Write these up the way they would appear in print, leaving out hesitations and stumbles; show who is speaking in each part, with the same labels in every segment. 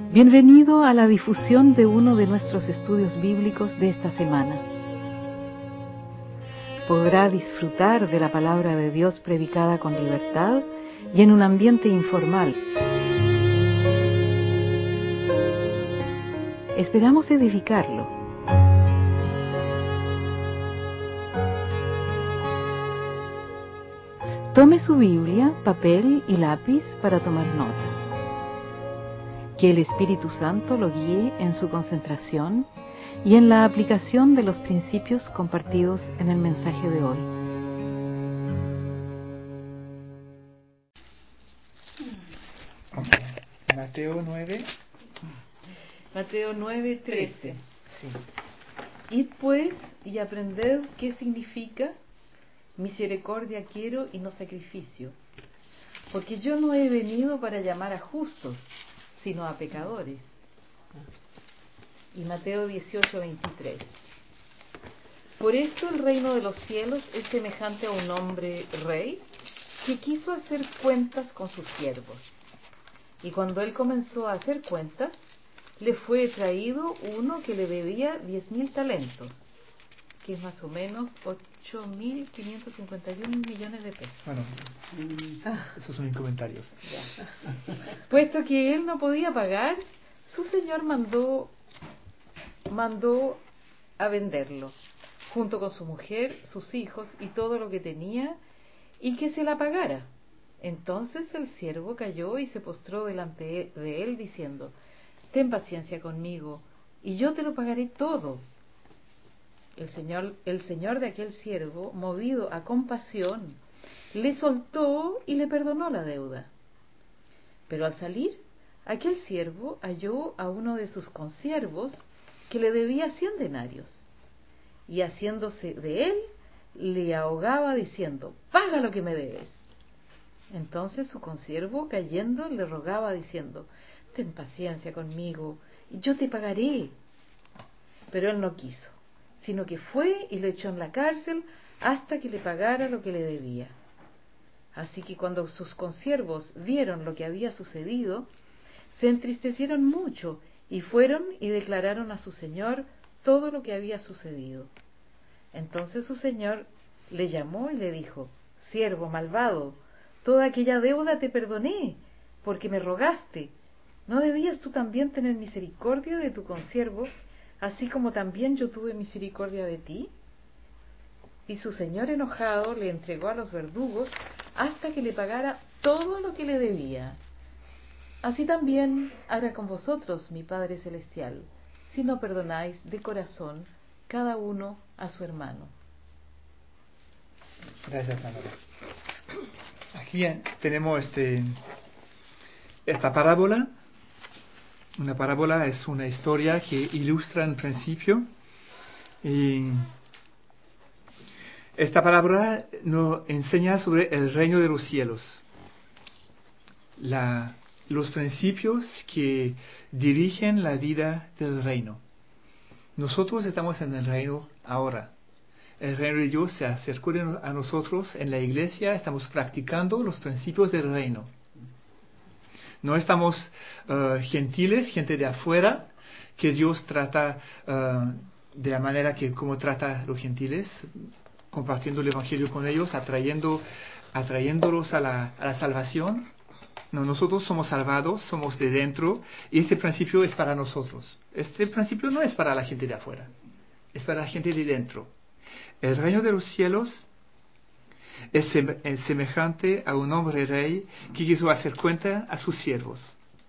Speaker 1: Bienvenido a la difusión de uno de nuestros estudios bíblicos de esta semana. Podrá disfrutar de la palabra de Dios predicada con libertad y en un ambiente informal. Esperamos edificarlo. Tome su Biblia, papel y lápiz para tomar notas. Que el Espíritu Santo lo guíe en su concentración y en la aplicación de los principios compartidos en el mensaje de hoy.
Speaker 2: Mateo 9.
Speaker 1: Mateo 9:13.
Speaker 2: Sí.
Speaker 1: Id pues y aprended qué significa misericordia quiero y no sacrificio, porque yo no he venido para llamar a justos, sino a pecadores. Y Mateo 18:23. Por esto el reino de los cielos es semejante a un hombre rey que quiso hacer cuentas con sus siervos. Y cuando él comenzó a hacer cuentas, le fue traído uno que le debía 10,000 talentos, que es más o menos 8.551 millones de pesos.
Speaker 2: Bueno, esos son mis comentarios.
Speaker 1: Ya. Puesto que él no podía pagar, su señor mandó a venderlo, junto con su mujer, sus hijos y todo lo que tenía, y que se la pagara. Entonces el siervo cayó y se postró delante de él, diciendo: ten paciencia conmigo, y yo te lo pagaré todo. El señor de aquel siervo, movido a compasión, le soltó y le perdonó la deuda. Pero al salir, aquel siervo halló a uno de sus consiervos que le debía 100 denarios, y haciéndose de él, le ahogaba diciendo: paga lo que me debes. Entonces su consiervo, cayendo, le rogaba diciendo: ten paciencia conmigo, y yo te pagaré. Pero él no quiso, sino que fue y lo echó en la cárcel hasta que le pagara lo que le debía. Así que cuando sus consiervos vieron lo que había sucedido, se entristecieron mucho y fueron y declararon a su señor todo lo que había sucedido. Entonces su señor le llamó y le dijo: siervo malvado, toda aquella deuda te perdoné, porque me rogaste. ¿No debías tú también tener misericordia de tu consiervo, así como también yo tuve misericordia de ti? Y su señor, enojado, le entregó a los verdugos hasta que le pagara todo lo que le debía. Así también hará con vosotros mi Padre Celestial, si no perdonáis de corazón cada uno a su hermano.
Speaker 2: Gracias, Ana. Aquí tenemos esta parábola. Una parábola es una historia que ilustra en principio. Y esta parábola nos enseña sobre el reino de los cielos. Los principios que dirigen la vida del reino. Nosotros estamos en el reino ahora. El reino de Dios se acercó a nosotros en la iglesia, estamos practicando los principios del reino. No estamos gentiles, gente de afuera, que Dios trata de la manera como trata a los gentiles, compartiendo el evangelio con ellos, atrayéndolos a la salvación. No, nosotros somos salvados, somos de dentro, y este principio es para nosotros. Este principio no es para la gente de afuera, es para la gente de dentro. El reino de los cielos es semejante a un hombre rey que quiso hacer cuenta a sus siervos.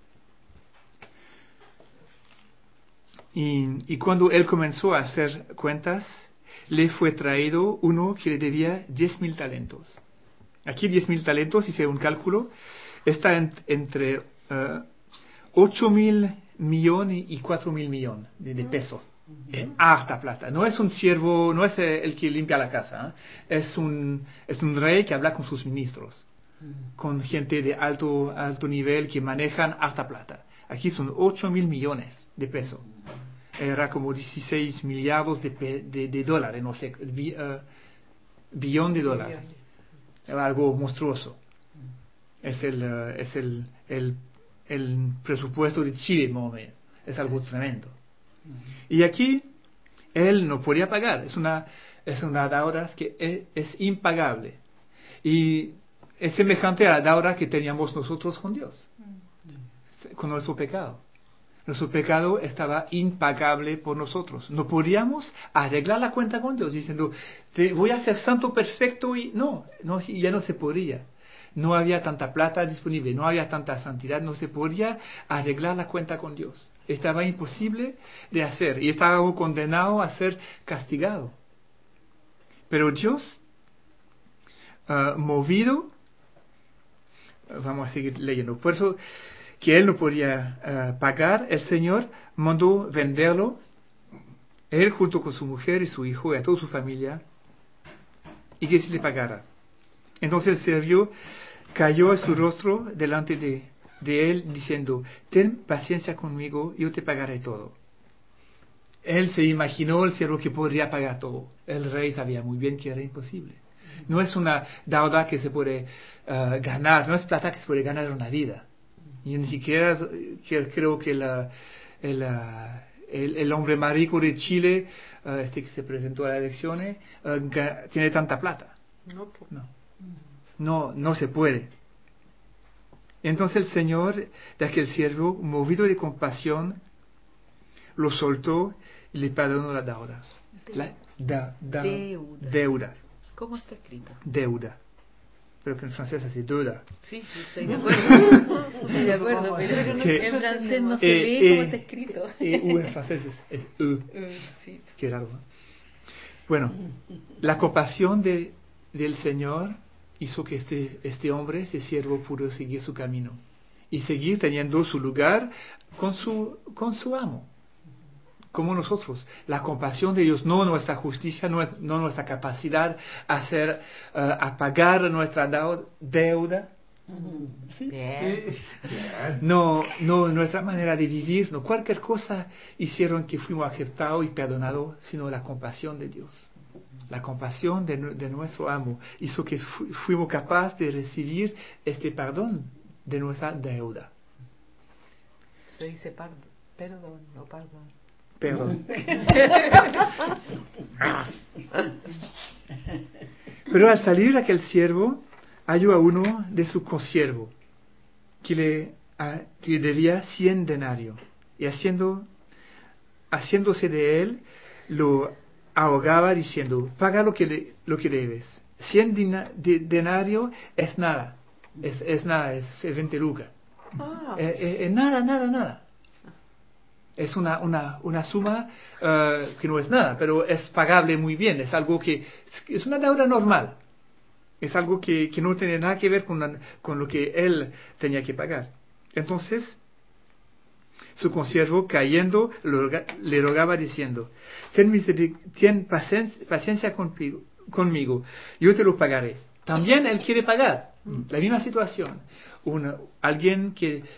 Speaker 2: Y cuando él comenzó a hacer cuentas, le fue traído uno que le debía 10,000 talentos. Aquí 10,000 talentos, hice un cálculo, está entre 8,000 millones y 4,000 millones de pesos. Harta plata. No es un siervo, no es el que limpia la casa. Es un rey que habla con sus ministros, con gente de alto nivel que manejan harta plata. Aquí son 8,000 millones de pesos. Era como 16 millardos de dólares, no sé, billón de dólares. Era algo monstruoso. Es el el presupuesto de Chile, más o menos. Es algo tremendo. Y aquí él no podía pagar. Es una deuda que es impagable. Y es semejante a la deuda que teníamos nosotros con Dios, con nuestro pecado. Nuestro pecado estaba impagable por nosotros. No podíamos arreglar la cuenta con Dios diciendo, te voy a ser santo perfecto y no, ya no se podía. No había tanta plata disponible, no había tanta santidad, no se podía arreglar la cuenta con Dios. Estaba imposible de hacer y estaba condenado a ser castigado. Pero Dios, movido, vamos a seguir leyendo, por eso que él no podía pagar, el Señor mandó venderlo, él junto con su mujer y su hijo y a toda su familia, y que se le pagara. Entonces el siervo cayó a su rostro delante de él diciendo, ten paciencia conmigo, yo te pagaré todo. Él se imaginó el siervo que podría pagar todo. El rey sabía muy bien que era imposible. No es una deuda que se puede ganar, no es plata que se puede ganar en una vida. Y ni siquiera creo que el hombre más rico de Chile, que se presentó a las elecciones, tiene tanta plata. No se puede. Entonces el Señor de aquel siervo, movido de compasión, lo soltó y le perdonó la deuda. Deuda.
Speaker 1: ¿Cómo está escrito?
Speaker 2: Deuda. Pero que en francés es así, deuda.
Speaker 1: Sí, estoy de acuerdo. Estoy de acuerdo, pero no, en francés no se lee como está escrito.
Speaker 2: En francés es
Speaker 1: Sí.
Speaker 2: Qué raro, ¿no? Bueno, la compasión del Señor hizo que este hombre, ese siervo, pudo seguir su camino y seguir teniendo su lugar con su amo, como nosotros. La compasión de Dios, no nuestra justicia, no nuestra capacidad a pagar nuestra deuda. ¿Sí? No nuestra manera de vivir, no cualquier cosa hicieron que fuimos aceptados y perdonados, sino la compasión de Dios. La compasión de nuestro amo hizo que fuimos capaces de recibir este perdón de nuestra deuda.
Speaker 1: Se dice perdón, no perdón.
Speaker 2: Perdón. Pero al salir aquel siervo, halló a uno de su consiervo que le debía 100 denarios y haciéndose de él, lo ahogaba diciendo, paga lo que debes. 100 denarios es nada, es nada, es 20 lucas. Nada. Es una suma que no es nada, pero es pagable muy bien, es algo que es una deuda normal. Es algo que no tiene nada que ver con lo que él tenía que pagar. Entonces, su consiervo, cayendo, le rogaba diciendo, ten paciencia conmigo, yo te lo pagaré. También él quiere pagar. La misma situación. Alguien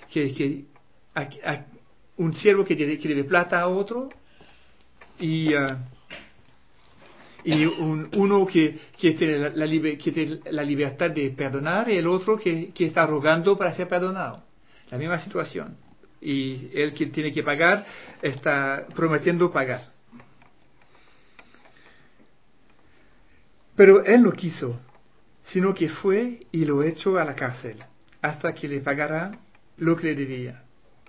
Speaker 2: un siervo que debe plata a otro y uno que tiene la libertad de perdonar y el otro que está rogando para ser perdonado. La misma situación. Y el que tiene que pagar está prometiendo pagar. Pero él no quiso, sino que fue y lo echó a la cárcel hasta que le pagara lo que le debía.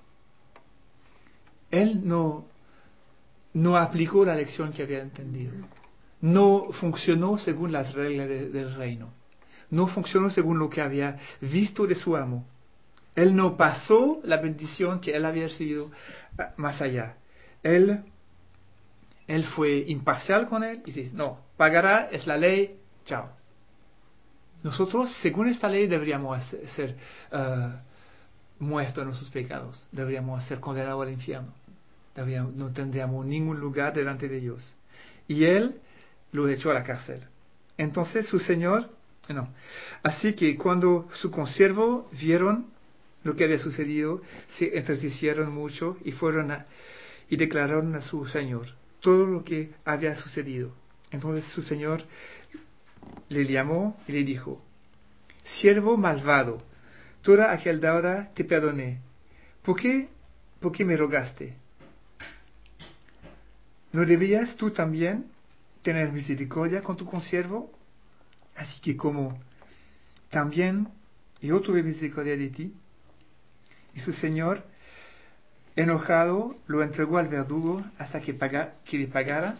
Speaker 2: Él no aplicó la lección que había entendido. No funcionó según las reglas del reino. No funcionó según lo que había visto de su amo. Él no pasó la bendición que él había recibido más allá. Él fue imparcial con él y dice, no, pagará, es la ley, chao. Nosotros, según esta ley, deberíamos ser muertos en nuestros pecados. Deberíamos ser condenados al infierno. No tendríamos ningún lugar delante de Dios. Y él lo echó a la cárcel. Entonces su señor, así que cuando su consiervo vieron lo que había sucedido, se entristecieron mucho y y declararon a su señor todo lo que había sucedido. Entonces su señor le llamó y le dijo, siervo malvado, toda aquella deuda te perdoné, por qué me rogaste? ¿No debías tú también tener misericordia con tu consiervo? Así que como también yo tuve misericordia de ti. Y su señor, enojado, lo entregó al verdugo hasta que le pagara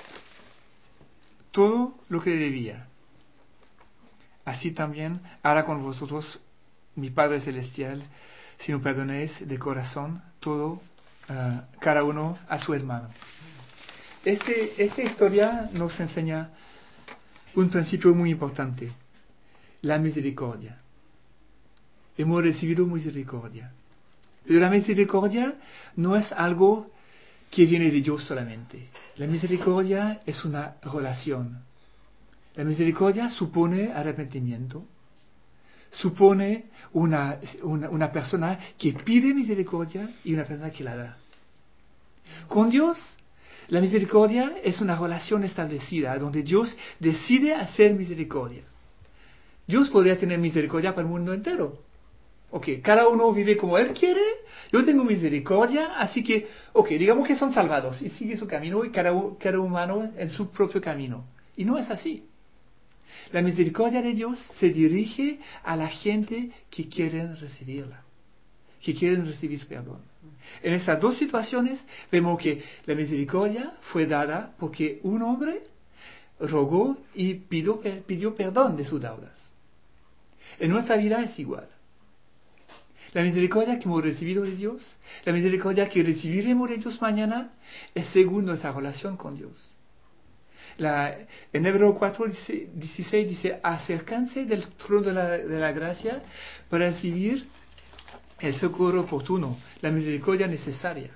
Speaker 2: todo lo que le debía. Así también hará con vosotros mi Padre Celestial, si no perdonéis de corazón todo, cada uno a su hermano. Esta historia nos enseña un principio muy importante: la misericordia. Hemos recibido misericordia. Pero la misericordia no es algo que viene de Dios solamente. La misericordia es una relación. La misericordia supone arrepentimiento, supone una persona que pide misericordia y una persona que la da. Con Dios, la misericordia es una relación establecida donde Dios decide hacer misericordia. Dios podría tener misericordia para el mundo entero. Ok, cada uno vive como él quiere, yo tengo misericordia, así que, digamos que son salvados y sigue su camino y cada humano en su propio camino. Y no es así. La misericordia de Dios se dirige a la gente que quieren recibirla, que quieren recibir perdón. En estas dos situaciones vemos que la misericordia fue dada porque un hombre rogó y pidió perdón de sus deudas. En nuestra vida es igual. La misericordia que hemos recibido de Dios, la misericordia que recibiremos de Dios mañana, es según nuestra relación con Dios. En Hebreo 4:16 dice: acércanse del trono de la gracia para recibir el socorro oportuno, la misericordia necesaria.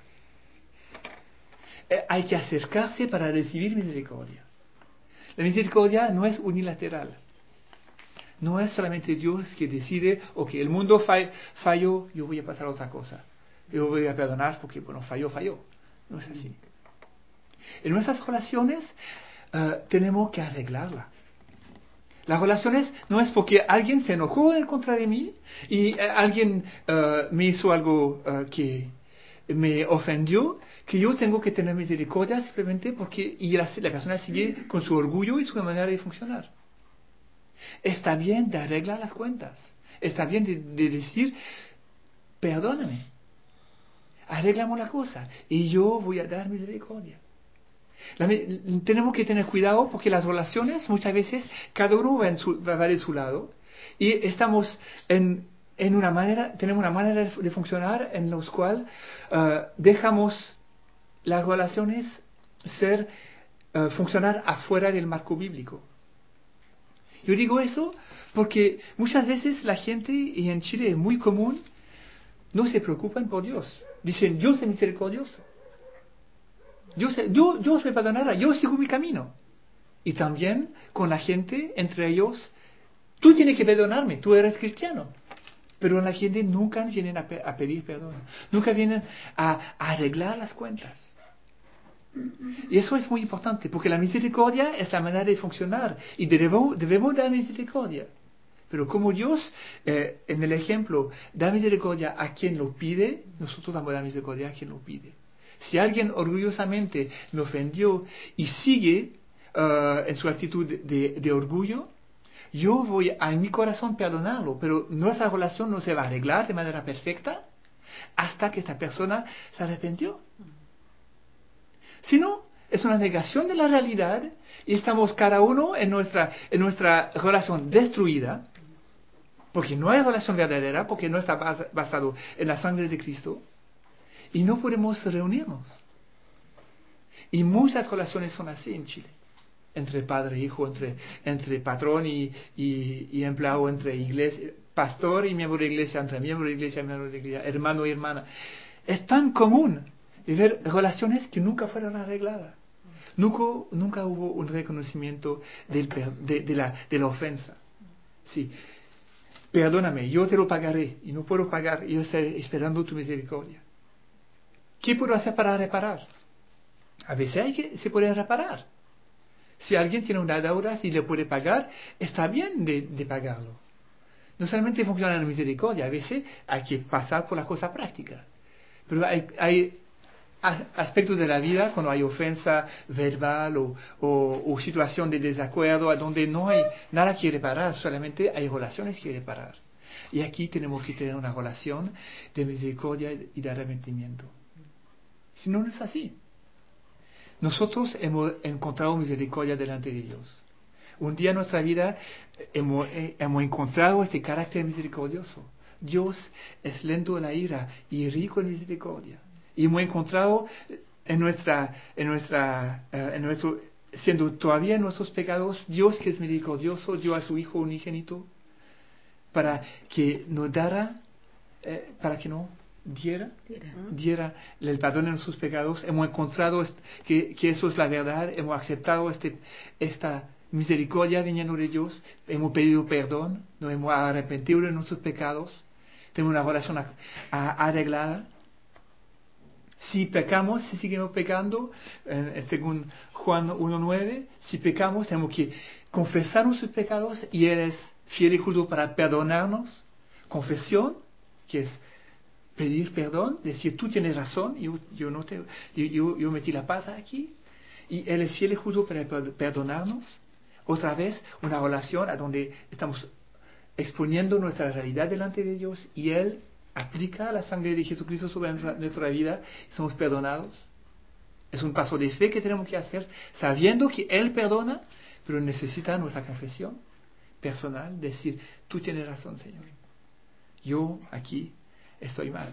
Speaker 2: Hay que acercarse para recibir misericordia. La misericordia no es unilateral. No es solamente Dios que decide, el mundo falló, yo voy a pasar a otra cosa. Yo voy a perdonar porque, falló. No es así. En nuestras relaciones tenemos que arreglarla. Las relaciones no es porque alguien se enojó en contra de mí y alguien me hizo algo que me ofendió, que yo tengo que tener misericordia simplemente porque la persona sigue con su orgullo y su manera de funcionar. Está bien de arreglar las cuentas. Está bien de decir: perdóname, arreglamos la cosa y yo voy a dar misericordia. Tenemos que tener cuidado porque las relaciones muchas veces cada uno va de su lado y estamos tenemos una manera de funcionar en la cual dejamos las relaciones funcionar afuera del marco bíblico. Yo digo eso porque muchas veces la gente, y en Chile es muy común, no se preocupan por Dios. Dicen: Dios es misericordioso. Yo soy perdonada, yo sigo mi camino. Y también con la gente, entre ellos: tú tienes que perdonarme, tú eres cristiano. Pero la gente nunca viene a pedir perdón. Nunca vienen a arreglar las cuentas. Y eso es muy importante, porque la misericordia es la manera de funcionar y debemos dar misericordia. Pero como Dios, en el ejemplo, da misericordia a quien lo pide, nosotros vamos a dar misericordia a quien lo pide. Si alguien orgullosamente me ofendió y sigue en su actitud de orgullo, yo voy en mi corazón perdonarlo, pero nuestra relación no se va a arreglar de manera perfecta hasta que esta persona se arrepintió. Si no, es una negación de la realidad y estamos cada uno en nuestra relación destruida, porque no hay relación verdadera, porque no está basado en la sangre de Cristo, y no podemos reunirnos. Y muchas relaciones son así en Chile, entre padre e hijo, entre patrón y empleado, entre iglesia, pastor y miembro de iglesia, entre miembro de iglesia y miembro de iglesia, hermano y hermana. Es tan común ver relaciones que nunca fueron arregladas. Nunca hubo un reconocimiento de la ofensa. Sí, perdóname, yo te lo pagaré y no puedo pagar, yo estoy esperando tu misericordia. ¿Qué puedo hacer para reparar? A veces se puede reparar. Si alguien tiene una deuda, si le puede pagar, está bien de pagarlo. No solamente funciona la misericordia, a veces hay que pasar por la cosa práctica. Pero hay aspectos de la vida cuando hay ofensa verbal o situación de desacuerdo a donde no hay nada que reparar, solamente hay relaciones que reparar. Y aquí tenemos que tener una relación de misericordia y de arrepentimiento. Si no, no es así. Nosotros hemos encontrado misericordia delante de Dios. Un día en nuestra vida hemos encontrado este carácter misericordioso. Dios es lento en la ira y rico en misericordia. Y hemos encontrado siendo todavía en nuestros pecados, Dios que es misericordioso dio a su Hijo unigénito para que nos diera el perdón en sus pecados. Hemos encontrado que eso es la verdad, hemos aceptado esta misericordia viniendo de Dios, hemos pedido perdón, nos hemos arrepentido de nuestros pecados, tenemos una relación arreglada. Si pecamos, si seguimos pecando, según Juan 1:9, si pecamos tenemos que confesar nuestros pecados y Él es fiel y justo para perdonarnos. Confesión, que es pedir perdón, decir tú tienes razón, yo metí la pata aquí, y Él es fiel y justo para perdonarnos. Otra vez, una relación a donde estamos exponiendo nuestra realidad delante de Dios y Él aplica la sangre de Jesucristo sobre nuestra vida y somos perdonados. Es un paso de fe que tenemos que hacer sabiendo que Él perdona, pero necesita nuestra confesión personal, decir, tú tienes razón, Señor. Yo aquí estoy mal.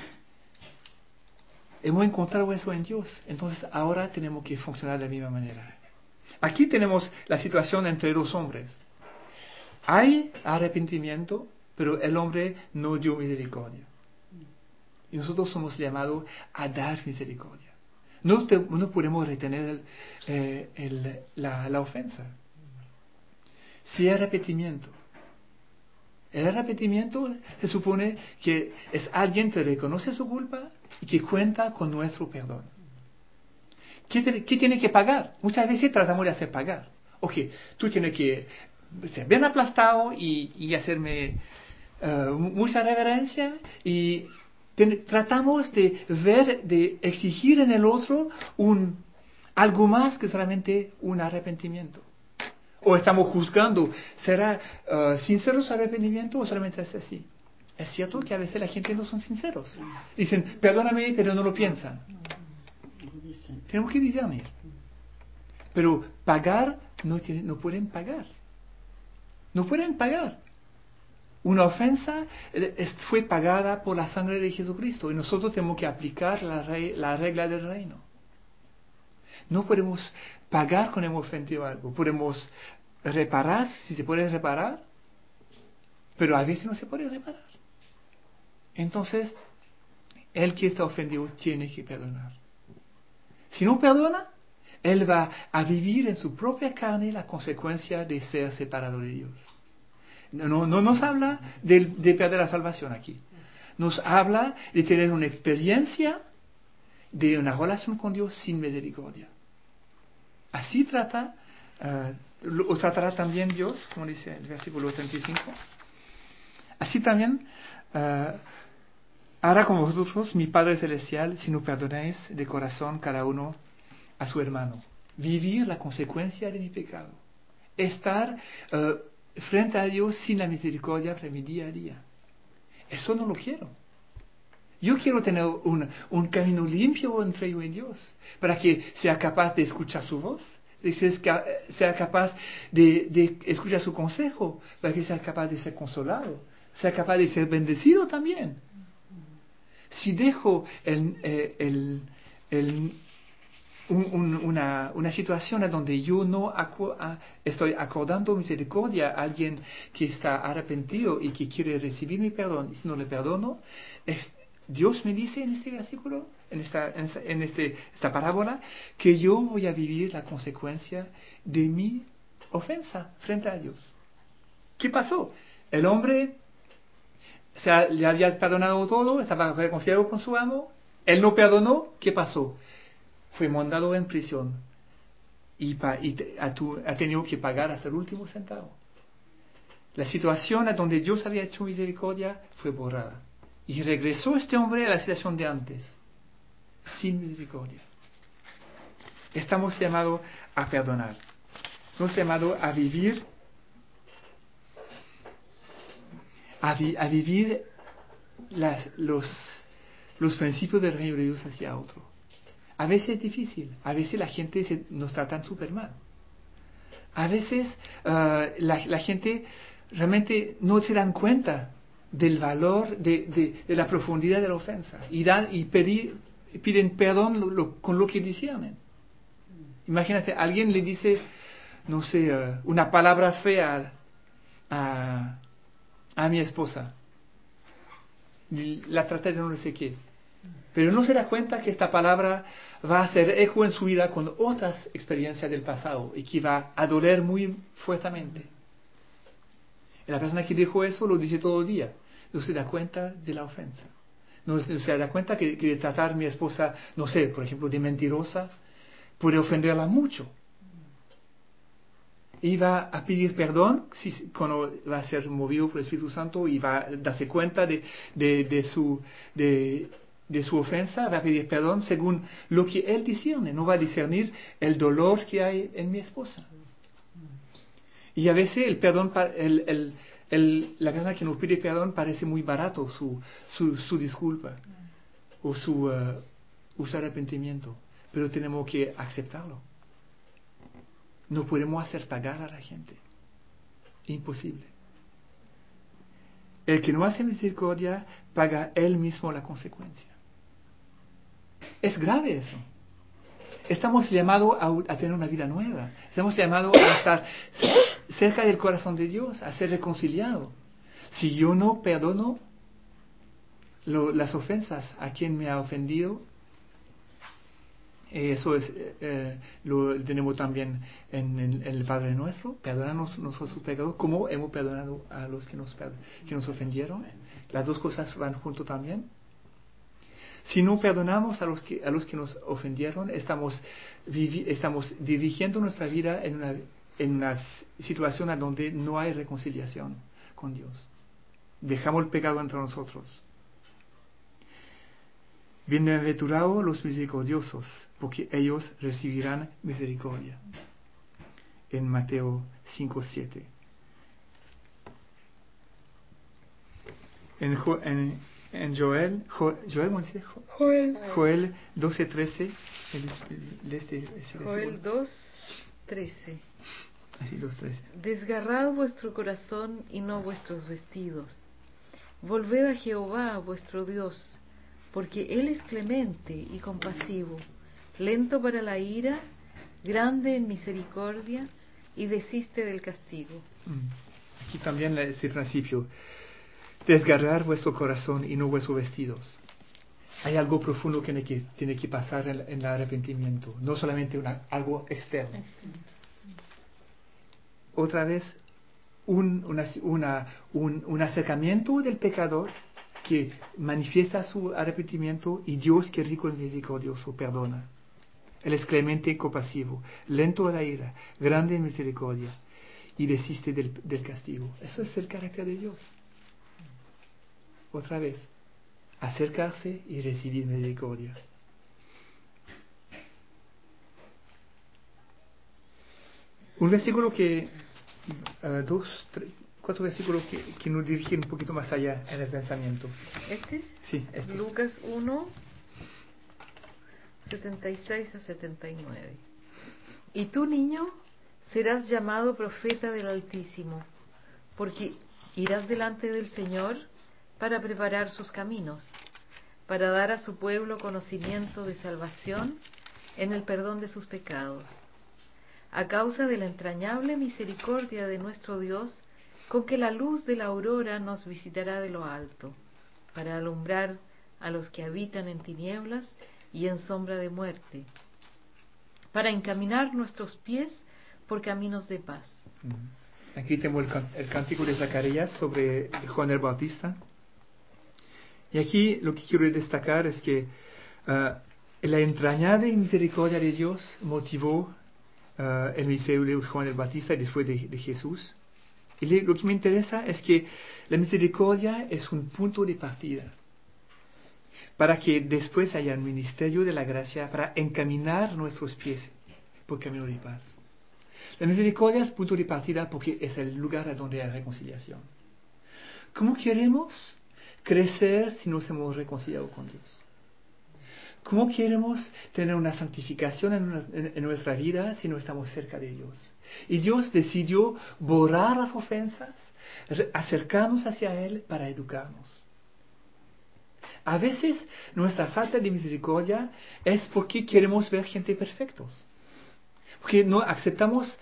Speaker 2: Hemos encontrado eso en Dios, entonces ahora tenemos que funcionar de la misma manera. Aquí tenemos la situación entre dos hombres. Hay arrepentimiento, pero el hombre no dio misericordia. Y nosotros somos llamados a dar misericordia. No podemos retener la ofensa. Si hay arrepentimiento, el arrepentimiento se supone que es alguien que reconoce su culpa y que cuenta con nuestro perdón. ¿Qué tiene que pagar? Muchas veces tratamos de hacer pagar. Ok, tú tienes que ser bien aplastado y hacerme mucha reverencia y tratamos de exigir en el otro algo más que solamente un arrepentimiento. O estamos juzgando, ¿será sincero su arrepentimiento o solamente es así? Es cierto que a veces la gente no son sinceros. Dicen, perdóname, pero no lo piensan. Tenemos que discernir. Pero pagar, no pueden pagar. No pueden pagar. Una ofensa fue pagada por la sangre de Jesucristo y nosotros tenemos que aplicar la regla del reino. No podemos pagar cuando hemos ofendido algo. Podemos reparar, si se puede reparar, pero a veces no se puede reparar. Entonces, el que está ofendido tiene que perdonar. Si no perdona, él va a vivir en su propia carne la consecuencia de ser separado de Dios. No nos habla de perder la salvación aquí. Nos habla de tener una experiencia de una relación con Dios sin misericordia. Así tratará también Dios, como dice el versículo 35. Así también hará con vosotros mi Padre Celestial si no perdonáis de corazón cada uno a su hermano. Vivir la consecuencia de mi pecado. Estar frente a Dios sin la misericordia para mi día a día. Eso no lo quiero. Yo quiero tener un camino limpio entre yo y Dios, para que sea capaz de escuchar su voz, sea capaz de escuchar su consejo, para que sea capaz de ser consolado, sea capaz de ser bendecido también. Si dejo una situación en donde yo no estoy acordando misericordia a alguien que está arrepentido y que quiere recibir mi perdón, y si no le perdono, Dios me dice en este versículo, en esta parábola, que yo voy a vivir la consecuencia de mi ofensa frente a Dios. ¿Qué pasó? El hombre le había perdonado todo, estaba reconciliado con su amo, él no perdonó, ¿qué pasó? Fue mandado en prisión y ha tenido que pagar hasta el último centavo. La situación en donde Dios había hecho misericordia fue borrada. Y regresó este hombre a la situación de antes, sin misericordia. Estamos llamados a perdonar. Estamos llamados a vivir, a vivir los principios del reino de Dios hacia otro. A veces es difícil, a veces la gente nos trata súper mal. A veces la gente realmente no se dan cuenta del valor, de la profundidad de la ofensa. Y piden perdón con lo que disciernen. Imagínate, alguien le dice, no sé, una palabra fea a mi esposa. La trata de no sé qué. Pero no se da cuenta que esta palabra va a hacer eco en su vida con otras experiencias del pasado y que va a doler muy fuertemente. Y la persona que dijo eso lo dice todo el día. No se da cuenta de la ofensa. No se da cuenta que tratar a mi esposa, no sé, por ejemplo, de mentirosa, puede ofenderla mucho. Y va a pedir perdón cuando va a ser movido por el Espíritu Santo y va a darse cuenta de su ofensa, va a pedir perdón según lo que él discierne, no va a discernir el dolor que hay en mi esposa. Y a veces el perdón, la persona que nos pide perdón parece muy barato su disculpa o su arrepentimiento, pero tenemos que aceptarlo. No podemos hacer pagar a la gente. Imposible. El que no hace misericordia paga él mismo la consecuencia. Es grave eso. Estamos llamados a tener una vida nueva. Estamos llamados a estar cerca del corazón de Dios, a ser reconciliados. Si yo no perdono las ofensas a quien me ha ofendido, eso lo tenemos también en el Padre Nuestro, perdónanos nuestros pecados, como hemos perdonado a los que nos ofendieron. Las dos cosas van junto también. Si no perdonamos a los que nos ofendieron, estamos dirigiendo nuestra vida en una situación en donde no hay reconciliación con Dios. Dejamos el pecado entre nosotros. Bienaventurados los misericordiosos, porque ellos recibirán misericordia. En Mateo 5:7. En Joel 12:13.
Speaker 1: Joel 2:13.
Speaker 2: Así, 2:13.
Speaker 1: Desgarrad vuestro corazón y no vuestros vestidos. Volved a Jehová vuestro Dios, porque Él es clemente y compasivo, lento para la ira, grande en misericordia, y desiste del castigo.
Speaker 2: Aquí también ese principio. Desgarrar vuestro corazón y no vuestros vestidos. Hay algo profundo que tiene que pasar en el arrepentimiento, no solamente algo externo. Otra vez, un acercamiento del pecador que manifiesta su arrepentimiento, y Dios, que es rico en misericordioso, perdona. Él es clemente y compasivo, lento a la ira, grande en misericordia, y desiste del castigo. Eso es el carácter de Dios. Otra vez, acercarse y recibir misericordia. Un versículo cuatro versículos que nos dirigen un poquito más allá en el pensamiento. Sí, este.
Speaker 1: Lucas 1, 76 a 79. Y tú, niño, serás llamado profeta del Altísimo, porque irás delante del Señor para preparar sus caminos, para dar a su pueblo conocimiento de salvación en el perdón de sus pecados, a causa de la entrañable misericordia de nuestro Dios, con que la luz de la aurora nos visitará de lo alto, para alumbrar a los que habitan en tinieblas y en sombra de muerte, para encaminar nuestros pies por caminos de paz.
Speaker 2: Aquí tenemos el cántico de Zacarías sobre Juan el Bautista. Y aquí lo que quiero destacar es que la entrañable misericordia de Dios motivó el ministerio de Juan el Bautista después de Jesús. Y lo que me interesa es que la misericordia es un punto de partida. para que después haya el ministerio de la gracia para encaminar nuestros pies por camino de paz. La misericordia es punto de partida porque es el lugar a donde hay reconciliación. ¿Cómo queremos crecer si nos hemos reconciliado con Dios? ¿Cómo queremos tener una santificación en nuestra vida si no estamos cerca de Dios? Y Dios decidió borrar las ofensas, acercarnos hacia Él para educarnos. A veces nuestra falta de misericordia es porque queremos ver gente perfectos. Porque no aceptamos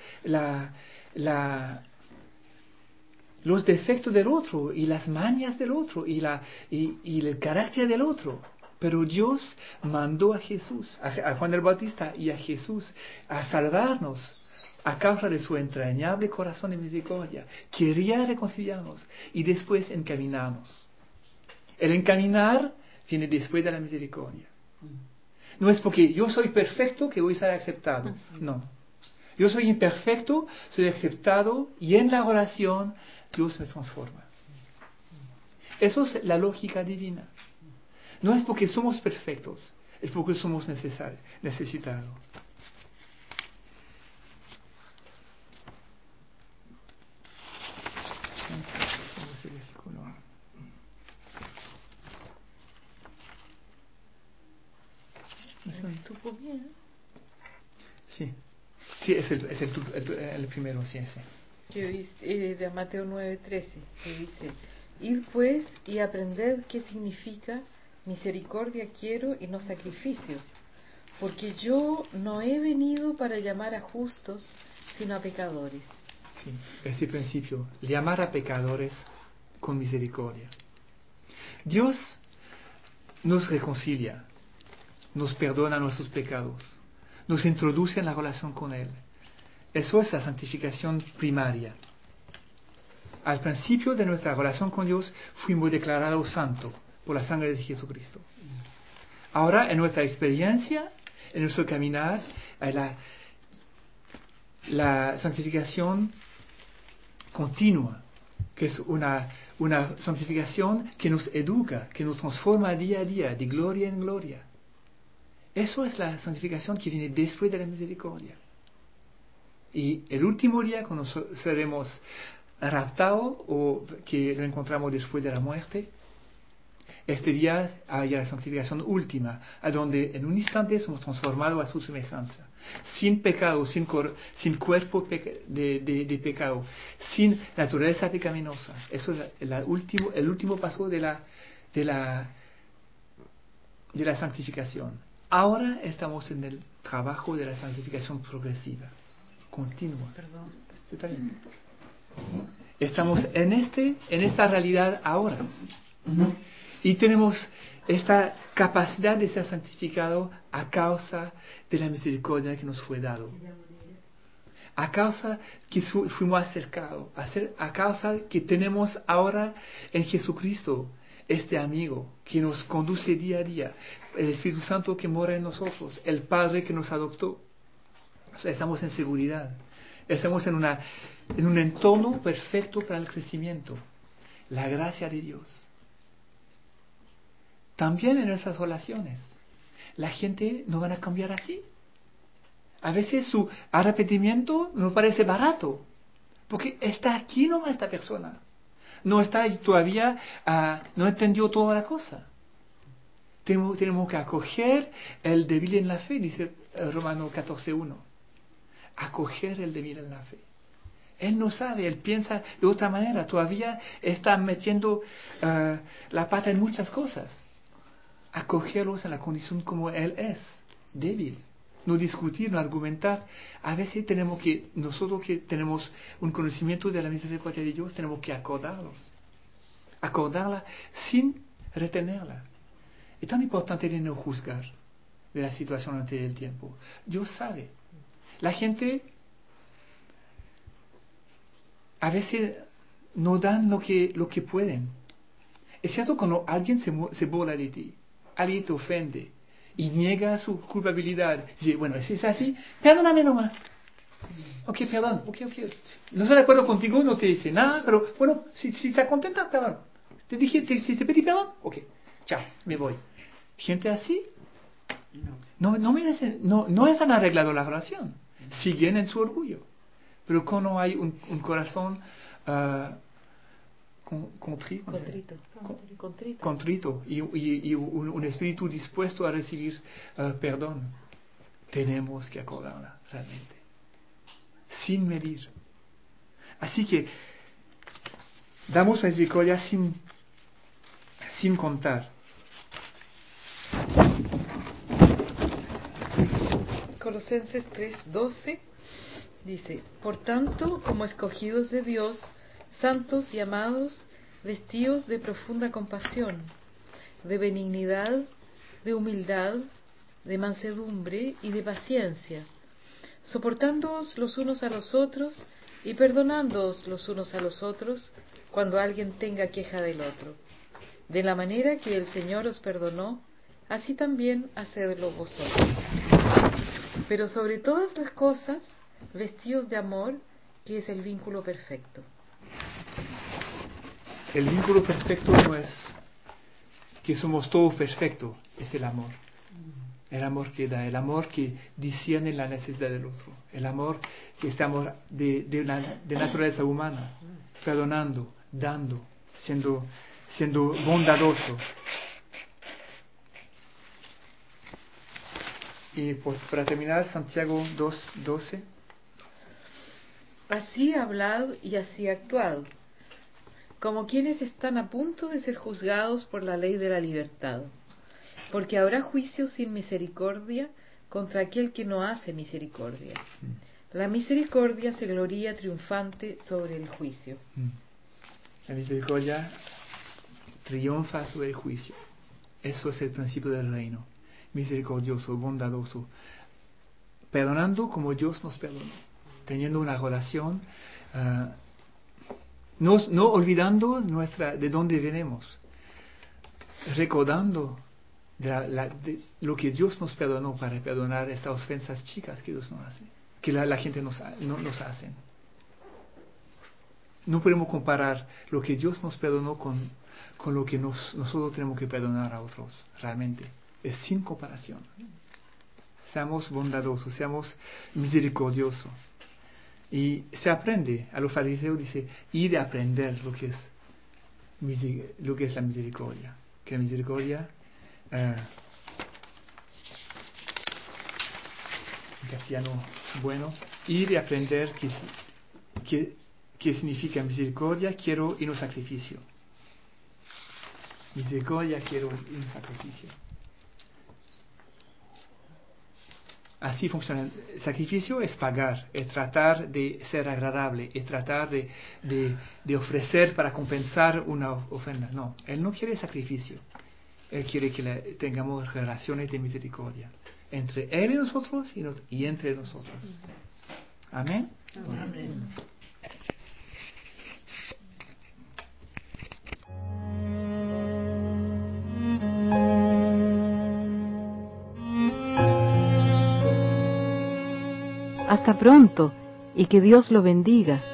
Speaker 2: los defectos del otro y las mañas del otro y el carácter del otro. Pero Dios mandó a Jesús, a Juan el Bautista y a Jesús a salvarnos a causa de su entrañable corazón de misericordia. Quería reconciliarnos y después encaminarnos. El encaminar viene después de la misericordia. No es porque yo soy perfecto que voy a ser aceptado. No. Yo soy imperfecto, soy aceptado y en la oración Dios me transforma. Eso es la lógica divina. No es porque somos perfectos, es porque somos necesitados.
Speaker 1: ¿Estuvo bien?
Speaker 2: Sí, es el primero, sí, ese.
Speaker 1: Que dice, de Mateo 9:13, que dice: id pues y aprended qué significa misericordia quiero y no sacrificios, porque yo no he venido para llamar a justos, sino a pecadores.
Speaker 2: Sí, este principio, llamar a pecadores con misericordia. Dios nos reconcilia, nos perdona nuestros pecados, nos introduce en la relación con Él. Eso es la santificación primaria. Al principio de nuestra relación con Dios fuimos declarados santos por la sangre de Jesucristo. Ahora, en nuestra experiencia, en nuestro caminar, hay la santificación continua, que es una santificación que nos educa, que nos transforma día a día, de gloria en gloria. Eso es la santificación que viene después de la misericordia. Y el último día, cuando seremos raptados o que lo encontramos después de la muerte, este día hay la santificación última, a donde en un instante somos transformados a su semejanza, sin pecado, sin cuerpo de pecado, sin naturaleza pecaminosa. Eso es el último paso de la santificación. Ahora estamos en el trabajo de la santificación progresiva, continua.
Speaker 1: Perdón.
Speaker 2: ¿Está bien? Estamos en esta realidad ahora. Y tenemos esta capacidad de ser santificado a causa de la misericordia que nos fue dado. A causa que fuimos acercados. A causa que tenemos ahora en Jesucristo este amigo que nos conduce día a día. El Espíritu Santo que mora en nosotros. El Padre que nos adoptó. O sea, estamos en seguridad. Estamos en un entorno perfecto para el crecimiento. La gracia de Dios. También en nuestras relaciones. La gente no van a cambiar así. A veces su arrepentimiento nos parece barato. Porque está aquí nomás esta persona. No está todavía, no entendió toda la cosa. Tenemos que acoger el débil en la fe, dice Romanos 14:1. Acoger el débil en la fe. Él no sabe, él piensa de otra manera. Todavía está metiendo la pata en muchas cosas. Acogerlos en la condición como Él es, débil. No discutir, no argumentar. A veces nosotros que tenemos un conocimiento de la misericordia de Dios, tenemos que acordarla sin retenerla. Es tan importante de no juzgar de la situación ante el tiempo. Dios sabe. La gente a veces no dan lo que pueden. Es cierto cuando alguien se burla de ti, alguien te ofende y niega su culpabilidad. Dice, bueno, si es así, perdóname nomás. Ok, perdón. Ok. No estoy de acuerdo contigo, no te dice nada, pero bueno, si estás contenta, perdón. Te pedí perdón. Ok, chao, me voy. Gente así no merecen, no han arreglado la relación. Siguen en su orgullo. Pero cuando hay un corazón contrito y un espíritu dispuesto a recibir perdón, tenemos que acordarla realmente, sin medir. Así que damos misericordia sin contar.
Speaker 1: Colosenses 3:12 dice: por tanto, como escogidos de Dios, santos y amados, vestidos de profunda compasión, de benignidad, de humildad, de mansedumbre y de paciencia, soportándoos los unos a los otros y perdonándoos los unos a los otros cuando alguien tenga queja del otro. De la manera que el Señor os perdonó, así también hacedlo vosotros. Pero sobre todas las cosas, vestidos de amor, que es el vínculo perfecto.
Speaker 2: El vínculo perfecto no es que somos todos perfectos, es el amor. El amor que da, el amor que discierne la necesidad del otro, el amor que es amor de naturaleza humana, perdonando, dando, siendo bondadoso. Y pues para terminar, Santiago 2:12.
Speaker 1: Así hablad y así actuad, como quienes están a punto de ser juzgados por la ley de la libertad, porque habrá juicio sin misericordia contra aquel que no hace misericordia. La misericordia se gloría triunfante sobre el juicio.
Speaker 2: La misericordia triunfa sobre el juicio. Eso es el principio del reino. Misericordioso, bondadoso, perdonando como Dios nos perdonó, teniendo una relación, no olvidando de dónde venimos, recordando de lo que Dios nos perdonó para perdonar estas ofensas chicas que Dios nos hace, que la gente nos hace. No podemos comparar lo que Dios nos perdonó con lo que nosotros tenemos que perdonar a otros, realmente. Es sin comparación. Seamos bondadosos, seamos misericordiosos. Y se aprende, a los fariseos dice, ir a aprender lo que es la misericordia. Que la misericordia, en castellano bueno, ir a aprender qué significa misericordia, quiero y no sacrificio. Misericordia, quiero y no sacrificio. Así funciona. El sacrificio es pagar, es tratar de ser agradable, es tratar de ofrecer para compensar una ofensa. No, Él no quiere sacrificio. Él quiere que tengamos relaciones de misericordia entre Él y nosotros y entre nosotros. Amén.
Speaker 3: Amén.
Speaker 1: Hasta pronto y que Dios lo bendiga.